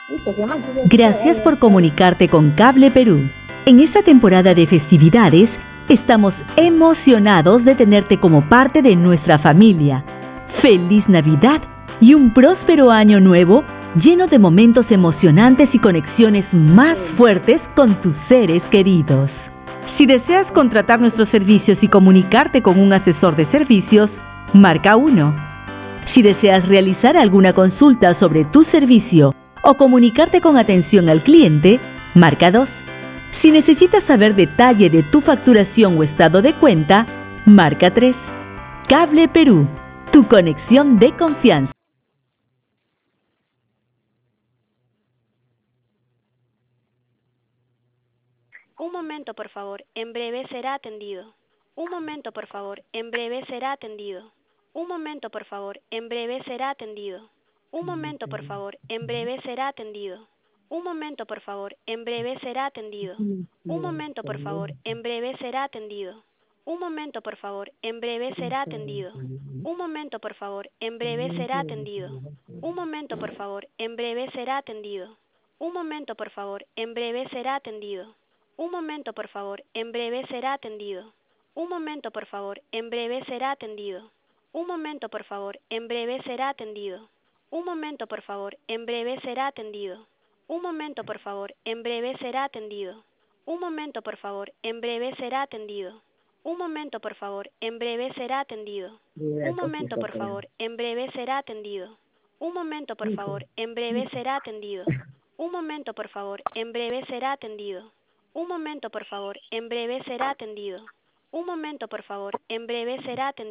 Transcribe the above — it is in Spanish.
Gracias por comunicarte con Cable Perú. En esta temporada de festividades, estamos emocionados de tenerte como parte de nuestra familia. ¡Feliz Navidad y un próspero año nuevo lleno de momentos emocionantes y conexiones más fuertes con tus seres queridos! Si deseas contratar nuestros servicios y comunicarte con un asesor de servicios, marca 1. Si deseas realizar alguna consulta sobre tu servicio o comunicarte con atención al cliente, marca 2. Si necesitas saber detalle de tu facturación o estado de cuenta, marca 3. Cable Perú, tu conexión de confianza. Un momento, por favor. En breve será atendido. Un momento, por favor. En breve será atendido. Un momento, por favor. En breve será atendido. Un momento, por favor. En breve será atendido. Un momento, por favor. En breve será atendido. Un momento, por favor. En breve será atendido. Un momento, por favor. En breve será atendido. Un momento, por favor. En breve será atendido. Un momento, por favor. En breve será atendido. Un momento, por favor. En breve será atendido. Un momento, por favor. En breve será atendido. Un momento, por favor. En breve será atendido. Un momento, por favor. En breve será atendido. Un momento, por favor. En breve será atendido. Un momento, por favor. En breve será atendido. Un momento, por favor. En breve será atendido. Un momento, por favor. En breve será atendido. Un momento, por favor. En breve será atendido. Un momento, por favor. En breve será atendido. Un momento, por favor. En breve será atendido. Un momento, por favor. En breve será atendido. Un momento, por favor. En breve será atendido.